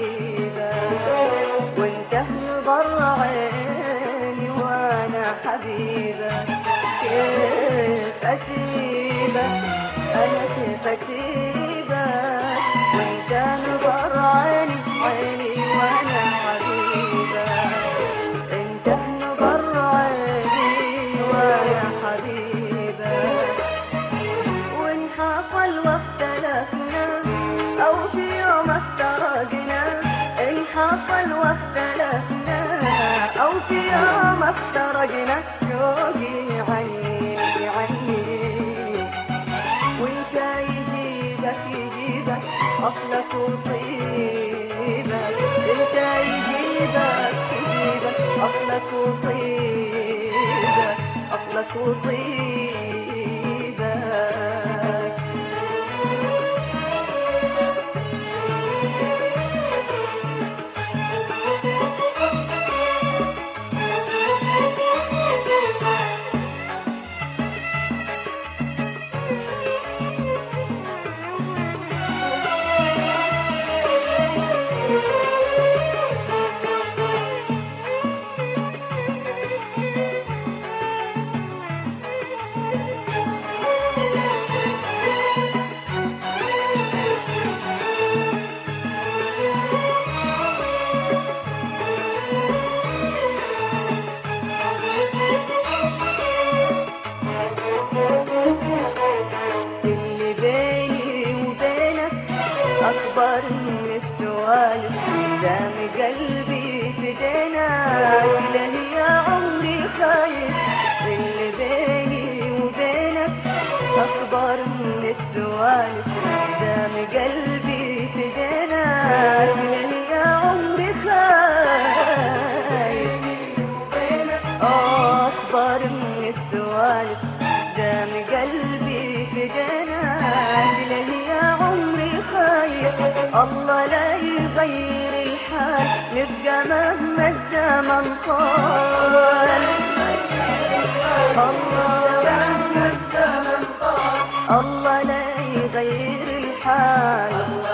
حبيبك، وانت نظر عيني وانا حبيبك. كيف اسيبك انا كيف اسيبك، وانت نظر عيني وانا حبيبك. انت نظر عيني وانا حبيبك. وإن حصل واختلفنا أو في يوم افترقنا، إن حصل واختلفنا أو في يوم افترقنا، شوقي عني وانت يجيبك أصلك وطيبك، انت يجيبك أصلك وطيبك، أصلك وطيبك. اللي بيني وبينك أكبر من السوالف، دام قلبي في دينك لن يا عمري خايف. اللي بيني وبينك أكبر من السوالف، دام قلبي في دينك لن يا عمري خايف. أكبر من السوالف، دام قلبي في جناك لن يا عمري خايف. الله لا يغير الحال، نبقى مهما الزمن طال. الله لا يغير الحال،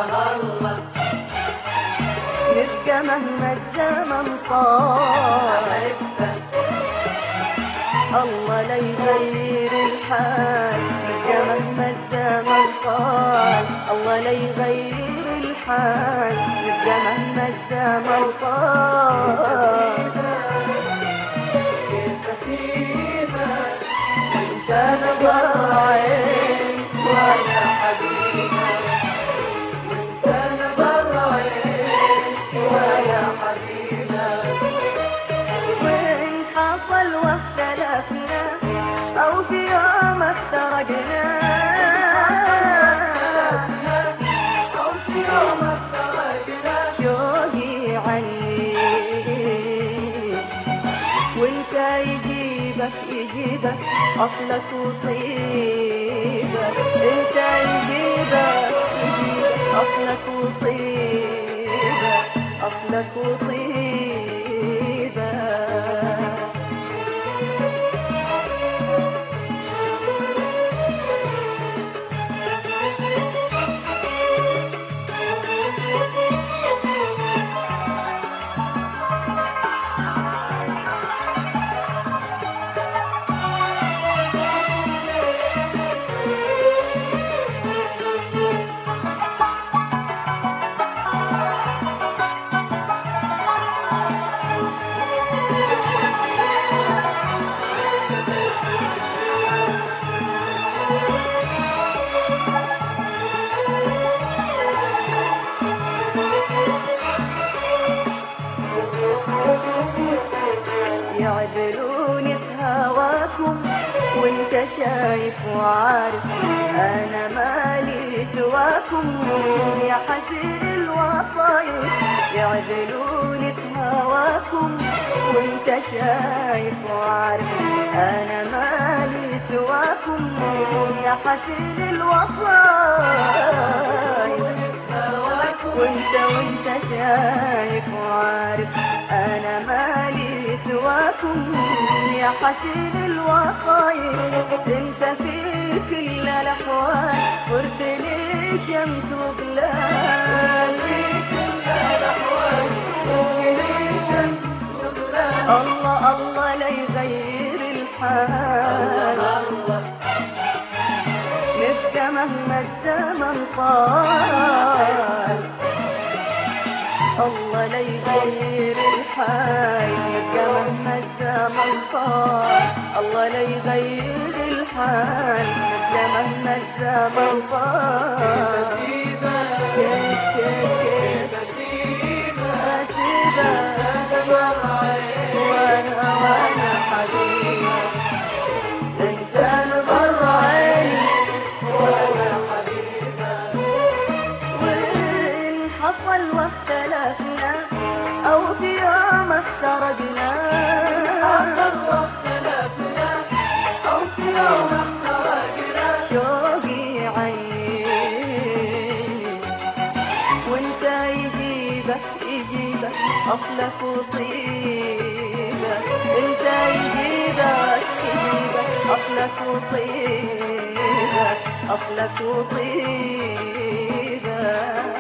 نبقى مهما الزمن طال. الله لا يغير الحال، نبقى مهما الزمن طال. الله لا يغير الحال، نبقى مهما الزمن طال. كيف اسيبك وانت نظر عين وانا حبيبك، وانت نظر عين وانا حبيبك. وإن حصل واختلفنا أو في يوم افترقنا، شوقي عني وانت يجيبك أصلك وطيبك، انت يجيبك أصلك وطيبك، أصلك وطيبك. يعدلوني بهواكم وانت شايف وعارف، انا مالي سواكم يا حسين الوصايف. يعدلوني بهواكم وانت شايف وعارف، انا مالي سواكم يا حسين الوصايف. وانت شايف وعارف، انا مالي سواكم يا حسين الوصايف. انت في كل الاحوال ورد لي شمس وظلال، في كل الاحوال الله الله لا يغير الحال، نبقى مهما الزمن طال. الله لا يغير الحال، نبقى مهما الزمن طال. الله لا يغير الحال، نبقى مهما الزمن طال. كيف وانا حبيبك انسان بر عيني وانا حبيبك. وان حصل واختلفنا او في يوم افترقنا، او في يوم افترقنا، شوقي عيني وانت يجيبك اصلك وطيبك، انت يجيبك اصلك وطيبك، اصلك وطيبك.